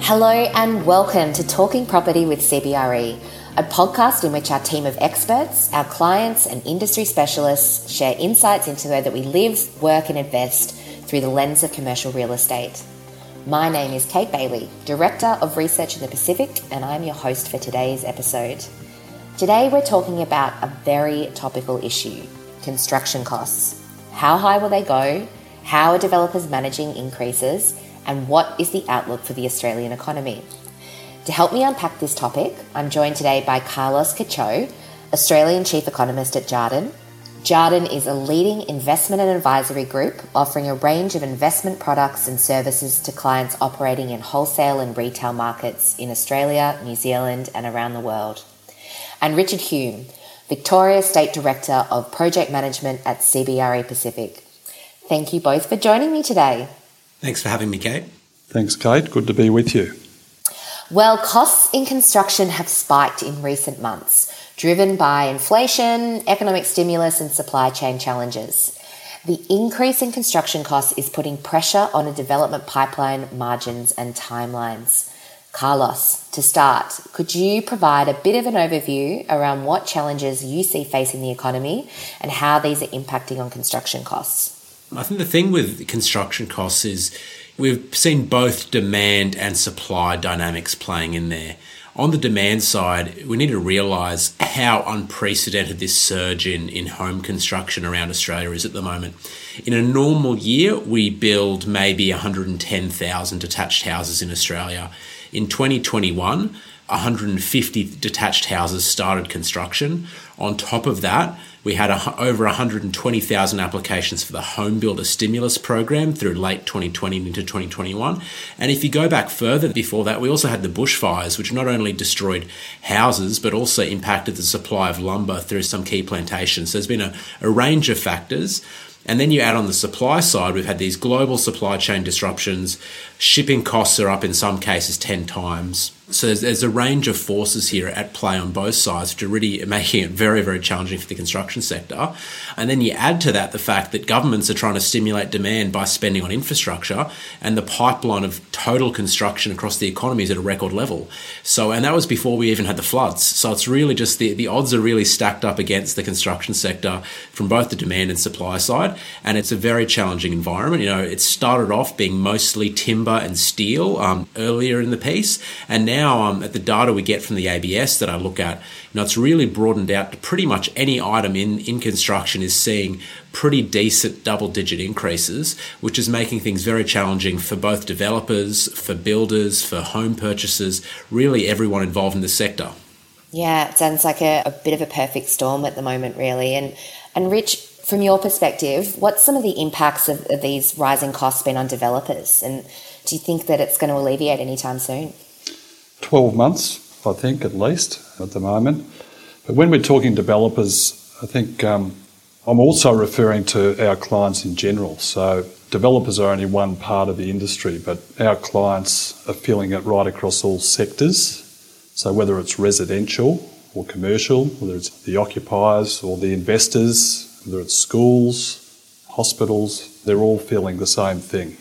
Hello and welcome to Talking Property with CBRE, a podcast in which our team of experts, our clients and industry specialists share insights into the way that we live, work and invest through the lens of commercial real estate. My name is Kate Bailey, Director of Research in the Pacific, and I'm your host for today's episode. Today we're talking about a very topical issue, construction costs. How high will they go? How are developers managing increases? And what is the outlook for the Australian economy? To help me unpack this topic, I'm joined today by Carlos Cacho, Australian Chief Economist at Jarden. Jarden is a leading investment and advisory group offering a range of investment products and services to clients operating in wholesale and retail markets in Australia, New Zealand and around the world. And Richard Hume, Victoria State Director of Project Management at CBRE Pacific. Thank you both for joining me today. Thanks for having me, Kate. Thanks, Kate. Good to be with you. Well, costs in construction have spiked in recent months, driven by inflation, economic stimulus and supply chain challenges. The increase in construction costs is putting pressure on a development pipeline, margins and timelines. Carlos, to start, could you provide a bit of an overview around what challenges you see facing the economy and how these are impacting on construction costs? I think the thing with construction costs is we've seen both demand and supply dynamics playing in there. On the demand side, we need to realise how unprecedented this surge in home construction around Australia is at the moment. In a normal year, we build maybe 110,000 detached houses in Australia. In 2021, 150 detached houses started construction. On top of that, we had over 120,000 applications for the Home Builder Stimulus Program through late 2020 into 2021. And if you go back further before that, we also had the bushfires, which not only destroyed houses, but also impacted the supply of lumber through some key plantations. So there's been a range of factors. And then you add on the supply side, we've had these global supply chain disruptions. Shipping costs are up in some cases 10 times. So there's a range of forces here at play on both sides, which are really making it very, very challenging for the construction sector. And then you add to that the fact that governments are trying to stimulate demand by spending on infrastructure, and the pipeline of total construction across the economy is at a record level. And that was before we even had the floods. So it's really just the odds are really stacked up against the construction sector from both the demand and supply side. And it's a very challenging environment. You know, it started off being mostly timber and steel earlier in the piece, and now at the data we get from the ABS that I look at, it's really broadened out to pretty much any item in construction is seeing pretty decent double-digit increases, which is making things very challenging for both developers, for builders, for home purchasers, really everyone involved in the sector. Yeah, it sounds like a bit of a perfect storm at the moment, really. And Rich, from your perspective, what's some of the impacts of these rising costs been on developers? And do you think that it's going to alleviate anytime soon? 12 months, I think, at least, at the moment. But when we're talking developers, I think I'm also referring to our clients in general. So developers are only one part of the industry, but our clients are feeling it right across all sectors. So whether it's residential or commercial, whether it's the occupiers or the investors, whether it's schools, hospitals, they're all feeling the same thing.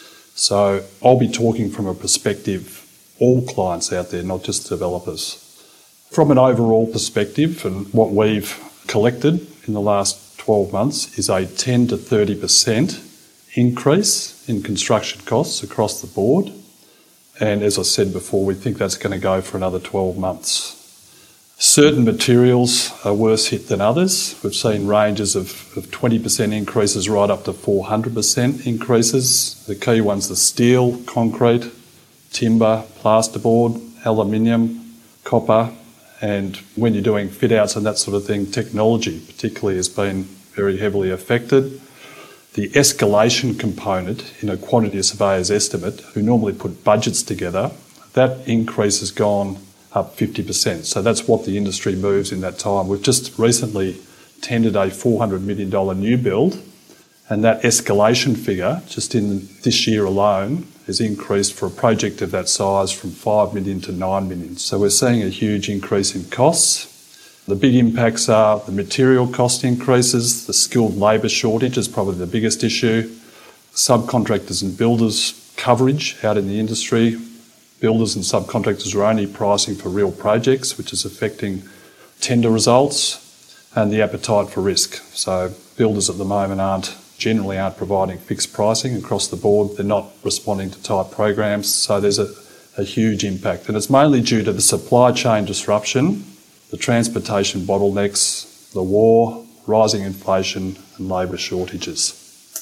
So I'll be talking from a perspective all clients out there, not just developers. From an overall perspective, and what we've collected in the last 12 months is a 10 to 30% increase in construction costs across the board. And as I said before, we think that's going to go for another 12 months. Certain materials are worse hit than others. We've seen ranges of 20% increases right up to 400% increases. The key ones are steel, concrete, timber, plasterboard, aluminium, copper, and when you're doing fit outs and that sort of thing, technology particularly has been very heavily affected. The escalation component in a quantity surveyor's estimate, who normally put budgets together, that increase has gone up 50%. So that's what the industry moves in that time. We've just recently tendered a $400 million new build, and that escalation figure, just in this year alone, has increased for a project of that size from 5 million to 9 million. So we're seeing a huge increase in costs. The big impacts are the material cost increases, the skilled labour shortage is probably the biggest issue, subcontractors and builders coverage out in the industry, builders and subcontractors are only pricing for real projects, which is affecting tender results and the appetite for risk. So builders at the moment generally aren't providing fixed pricing across the board. They're not responding to type programs. So there's a huge impact. And it's mainly due to the supply chain disruption, the transportation bottlenecks, the war, rising inflation and labour shortages.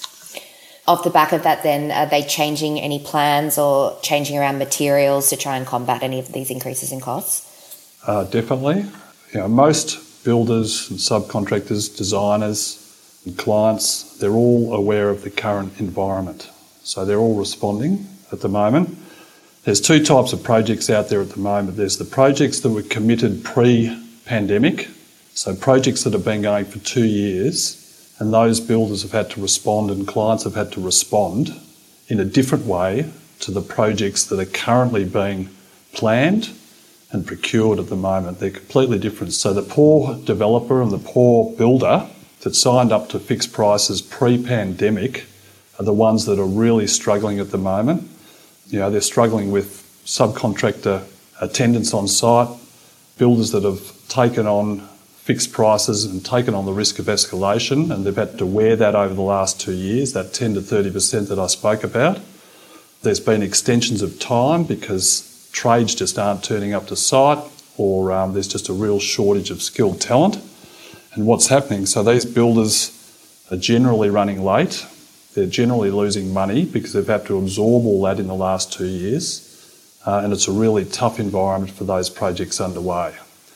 Off the back of that then, are they changing any plans or changing around materials to try and combat any of these increases in costs? Definitely. Most builders and subcontractors, designers and clients, they're all aware of the current environment. So they're all responding at the moment. There's two types of projects out there at the moment. There's the projects that were committed pre-pandemic, so projects that have been going for 2 years, and those builders have had to respond and clients have had to respond in a different way to the projects that are currently being planned and procured at the moment. They're completely different. So the poor developer and the poor builder that signed up to fixed prices pre-pandemic are the ones that are really struggling at the moment. They're struggling with subcontractor attendance on site, builders that have taken on fixed prices and taken on the risk of escalation, and they've had to wear that over the last 2 years, that 10 to 30% that I spoke about. There's been extensions of time because trades just aren't turning up to site, or there's just a real shortage of skilled talent. And what's happening, so these builders are generally running late. They're generally losing money because they've had to absorb all that in the last 2 years. And it's a really tough environment for those projects underway.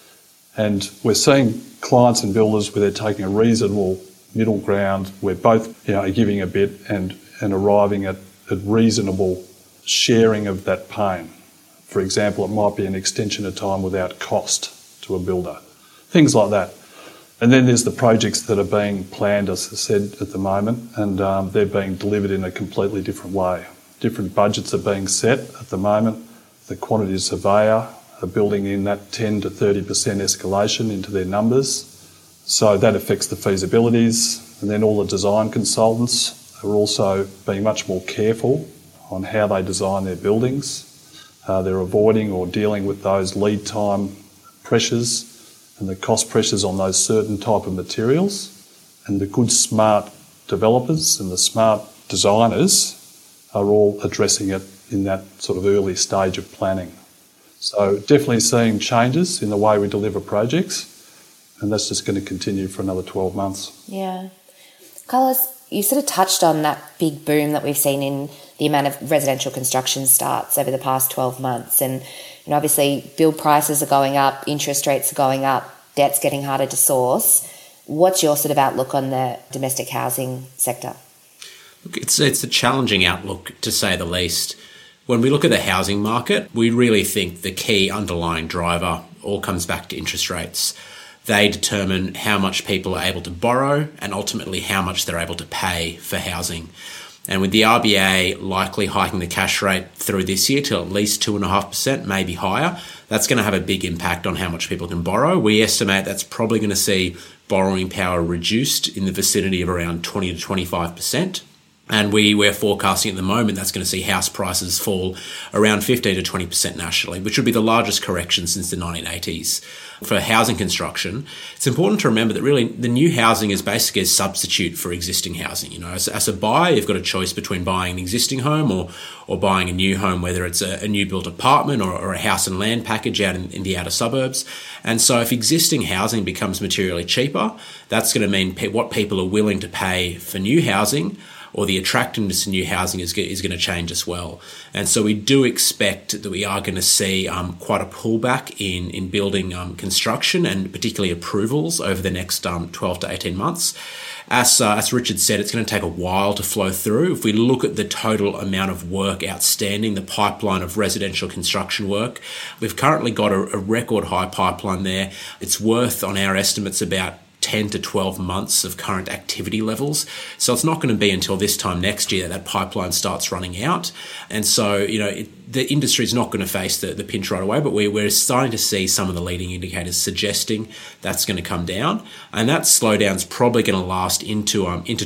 And we're seeing clients and builders where they're taking a reasonable middle ground where both are giving a bit and arriving at a reasonable sharing of that pain. For example, it might be an extension of time without cost to a builder. Things like that. And then there's the projects that are being planned, as I said, at the moment, and they're being delivered in a completely different way. Different budgets are being set at the moment. The quantity surveyor are building in that 10 to 30% escalation into their numbers. So that affects the feasibilities. And then all the design consultants are also being much more careful on how they design their buildings. They're avoiding or dealing with those lead time pressures and the cost pressures on those certain type of materials. And the good, smart developers and the smart designers are all addressing it in that sort of early stage of planning. So definitely seeing changes in the way we deliver projects, and that's just going to continue for another 12 months. Yeah. Carlos, you sort of touched on that big boom that we've seen in the amount of residential construction starts over the past 12 months. And obviously build prices are going up, interest rates are going up, debt's getting harder to source. What's your sort of outlook on the domestic housing sector? Look, it's a challenging outlook, to say the least. When we look at the housing market, we really think the key underlying driver all comes back to interest rates. They determine how much people are able to borrow and ultimately how much they're able to pay for housing. And with the RBA likely hiking the cash rate through this year to at least 2.5%, maybe higher, that's going to have a big impact on how much people can borrow. We estimate that's probably going to see borrowing power reduced in the vicinity of around 20 to 25%. And we're forecasting at the moment that's going to see house prices fall around 15 to 20% nationally, which would be the largest correction since the 1980s. For housing construction, it's important to remember that really the new housing is basically a substitute for existing housing. As a buyer, you've got a choice between buying an existing home or buying a new home, whether it's a new built apartment or a house and land package out in the outer suburbs. And so if existing housing becomes materially cheaper, that's going to mean what people are willing to pay for new housing, or the attractiveness of new housing is going to change as well. And so we do expect that we are going to see quite a pullback in building construction and particularly approvals over the next 12 to 18 months. As Richard said, it's going to take a while to flow through. If we look at the total amount of work outstanding, the pipeline of residential construction work, we've currently got a record high pipeline there. It's worth, on our estimates, about 10 to 12 months of current activity levels. So it's not going to be until this time next year that pipeline starts running out. And so, the industry is not going to face the pinch right away, but we're starting to see some of the leading indicators suggesting that's going to come down. And that slowdown is probably going to last into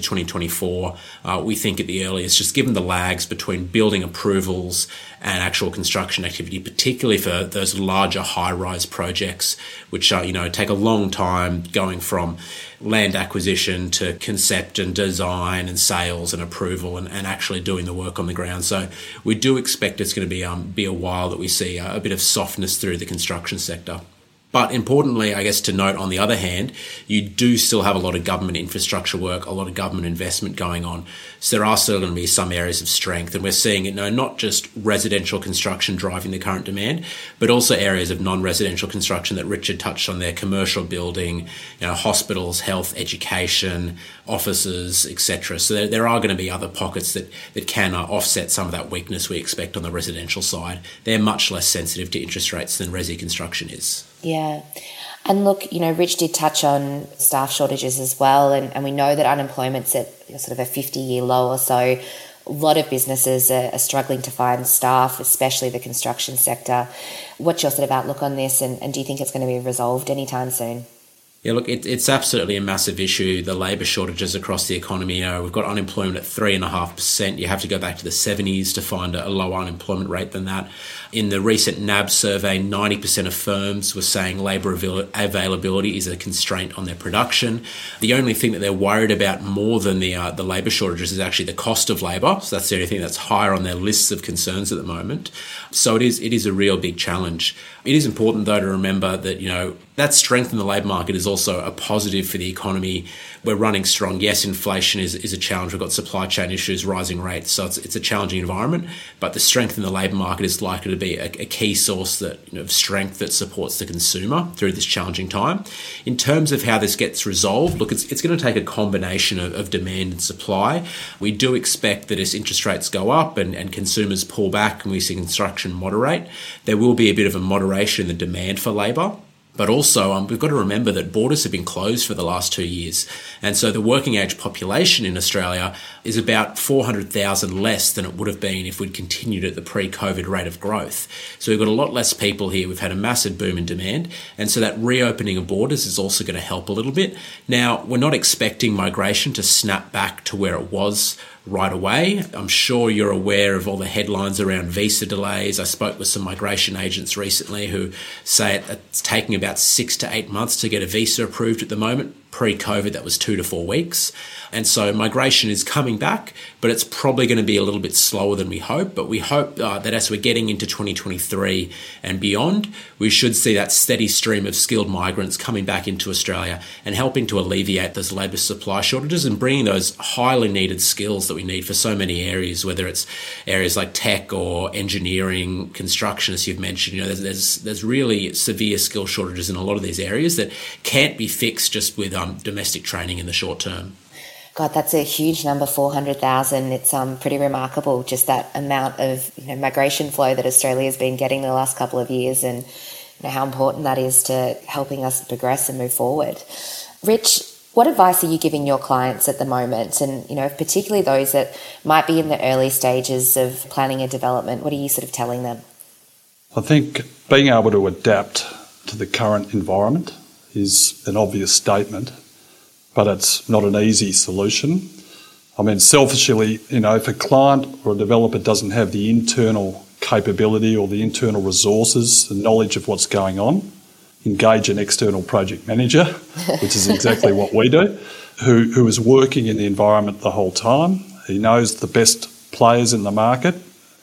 2024. We think at the earliest, just given the lags between building approvals and actual construction activity, particularly for those larger high-rise projects, which take a long time going from land acquisition to concept and design and sales and approval and actually doing the work on the ground. So we do expect it's going to be a while that we see a bit of softness through the construction sector. But importantly, I guess to note, on the other hand, you do still have a lot of government infrastructure work, a lot of government investment going on. So there are still going to be some areas of strength. And we're seeing it, not just residential construction driving the current demand, but also areas of non-residential construction that Richard touched on there, commercial building, hospitals, health, education, offices, etc. So there are going to be other pockets that can offset some of that weakness we expect on the residential side. They're much less sensitive to interest rates than resi construction is. Yeah. And look, Rich did touch on staff shortages as well, and we know that unemployment's at sort of a 50-year low or so. A lot of businesses are struggling to find staff, especially the construction sector. What's your sort of outlook on this, and do you think it's going to be resolved anytime soon? Yeah, look, it's absolutely a massive issue, the labour shortages across the economy. We've got unemployment at 3.5%. You have to go back to the 70s to find a lower unemployment rate than that. In the recent NAB survey, 90% of firms were saying labour availability is a constraint on their production. The only thing that they're worried about more than the labour shortages is actually the cost of labour. So that's the only thing that's higher on their lists of concerns at the moment. So it is a real big challenge. It is important, though, to remember that, that strength in the labour market is also a positive for the economy. We're running strong. Yes, inflation is a challenge. We've got supply chain issues, rising rates. So it's a challenging environment. But the strength in the labour market is likely to be a key source of strength that supports the consumer through this challenging time. In terms of how this gets resolved, look, it's going to take a combination of demand and supply. We do expect that as interest rates go up and consumers pull back and we see construction moderate, there will be a bit of a moderation in the demand for labour. But also, we've got to remember that borders have been closed for the last 2 years. And so the working age population in Australia is about 400,000 less than it would have been if we'd continued at the pre-COVID rate of growth. So we've got a lot less people here. We've had a massive boom in demand. And so that reopening of borders is also going to help a little bit. Now, we're not expecting migration to snap back to where it was right away. I'm sure you're aware of all the headlines around visa delays. I spoke with some migration agents recently who say it's taking about 6 to 8 months to get a visa approved at the moment. Pre-COVID, that was 2 to 4 weeks. And so migration is coming back, but it's probably going to be a little bit slower than we hope. But we hope that as we're getting into 2023 and beyond, we should see that steady stream of skilled migrants coming back into Australia and helping to alleviate those labour supply shortages and bringing those highly needed skills that we need for so many areas, whether it's areas like tech or engineering, construction, as you've mentioned. There's really severe skill shortages in a lot of these areas that can't be fixed just with domestic training in the short term. God, that's a huge number, 400,000. It's pretty remarkable, just that amount of migration flow that Australia's been getting the last couple of years, and how important that is to helping us progress and move forward. Rich, what advice are you giving your clients at the moment, and particularly those that might be in the early stages of planning a development? What are you sort of telling them? I think being able to adapt to the current environment is an obvious statement, but it's not an easy solution. I mean, selfishly, if a client or a developer doesn't have the internal capability or the internal resources, the knowledge of what's going on, engage an external project manager, which is exactly what we do, who is working in the environment the whole time. He knows the best players in the market.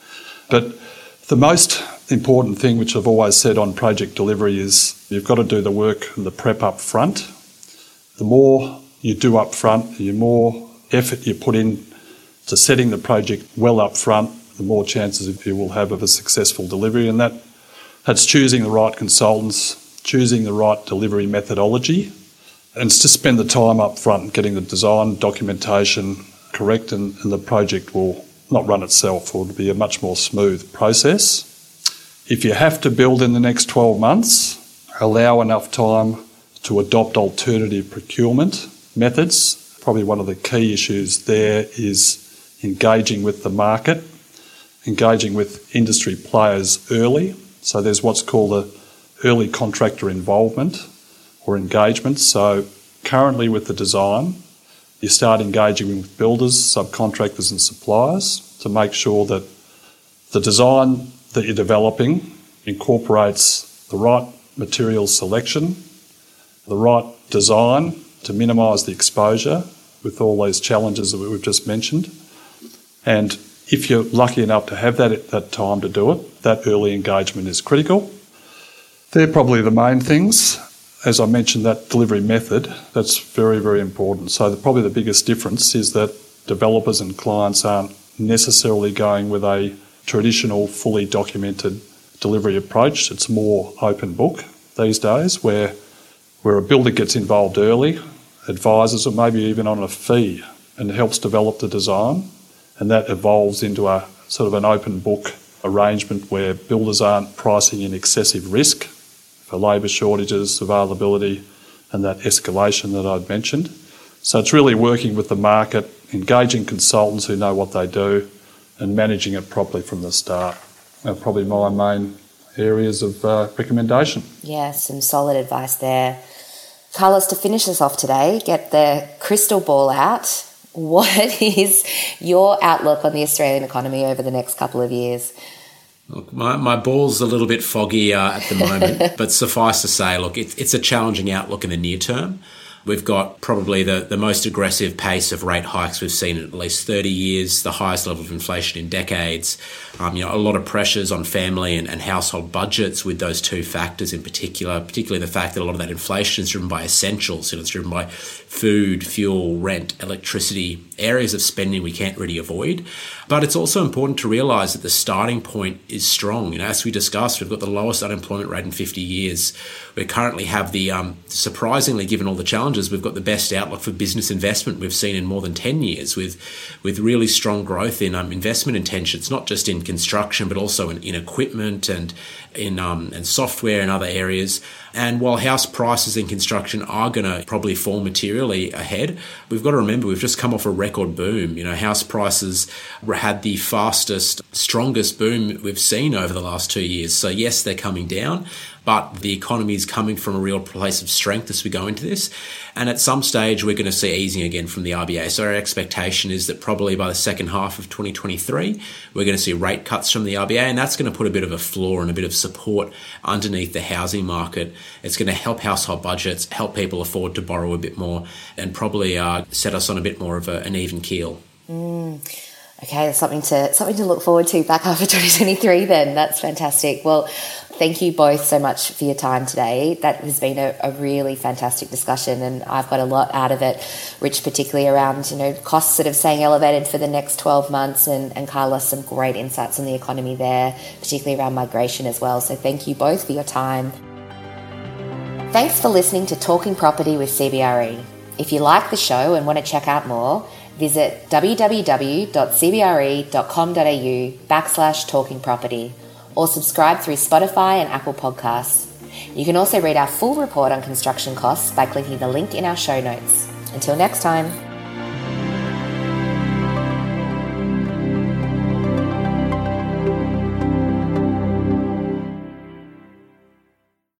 But the most important thing, which I've always said on project delivery, is you've got to do the work and the prep up front. The more you do up front, the more effort you put in to setting the project well up front, the more chances you will have of a successful delivery. And that's choosing the right consultants, choosing the right delivery methodology, and it's to spend the time up front getting the design documentation correct, and the project will not run itself, or it'll be a much more smooth process. If you have to build in the next 12 months, allow enough time to adopt alternative procurement methods. Probably one of the key issues there is engaging with the market, engaging with industry players early. So there's what's called a early contractor involvement or engagement. So currently with the design, you start engaging with builders, subcontractors and suppliers to make sure that the design that you're developing incorporates the right material selection, the right design to minimise the exposure with all these challenges that we've just mentioned. And if you're lucky enough to have that time to do it, that early engagement is critical. They're probably the main things. As I mentioned, that delivery method, that's very, very important. So probably the biggest difference is that developers and clients aren't necessarily going with a traditional, fully documented delivery approach. It's more open book these days, where a builder gets involved early, advises or maybe even on a fee, and helps develop the design. And that evolves into a sort of an open book arrangement where builders aren't pricing in excessive risk for labour shortages, availability, and that escalation that I'd mentioned. So it's really working with the market, engaging consultants who know what they do, and managing it properly from the start. Are probably my main areas of recommendation. Yeah, some solid advice there. Carlos, to finish us off today, get the crystal ball out. What is your outlook on the Australian economy over the next couple of years? Look, my ball's a little bit foggy at the moment, but suffice to say, look, it's a challenging outlook in the near term. We've got probably the most aggressive pace of rate hikes we've seen in at least 30 years, the highest level of inflation in decades, a lot of pressures on family and household budgets with those two factors in particularly the fact that a lot of that inflation is driven by essentials. It's driven by food, fuel, rent, electricity, areas of spending we can't really avoid. But it's also important to realise that the starting point is strong. As we discussed, we've got the lowest unemployment rate in 50 years. We currently have the, surprisingly, given all the challenges, we've got the best outlook for business investment we've seen in more than 10 years with really strong growth in investment intentions, not just in construction, but also in equipment and in software and other areas. And while house prices in construction are going to probably fall materially ahead, we've got to remember we've just come off a record boom. House prices had the fastest, strongest boom we've seen over the last 2 years. So yes, they're coming down, but the economy is coming from a real place of strength as we go into this. And at some stage, we're going to see easing again from the RBA. So our expectation is that probably by the second half of 2023, we're going to see rate cuts from the RBA, and that's going to put a bit of a floor and a bit of support underneath the housing market. It's going to help household budgets, help people afford to borrow a bit more, and probably set us on a bit more of an even keel. Okay, that's something to look forward to back after 2023 then. That's fantastic. Well, thank you both so much for your time today. That has been a really fantastic discussion, and I've got a lot out of it, Rich, particularly around, costs sort of staying elevated for the next 12 months, and Carlos, some great insights on the economy there, particularly around migration as well. So thank you both for your time. Thanks for listening to Talking Property with CBRE. If you like the show and want to check out more, visit www.cbre.com.au/talkingproperty or subscribe through Spotify and Apple Podcasts. You can also read our full report on construction costs by clicking the link in our show notes. Until next time.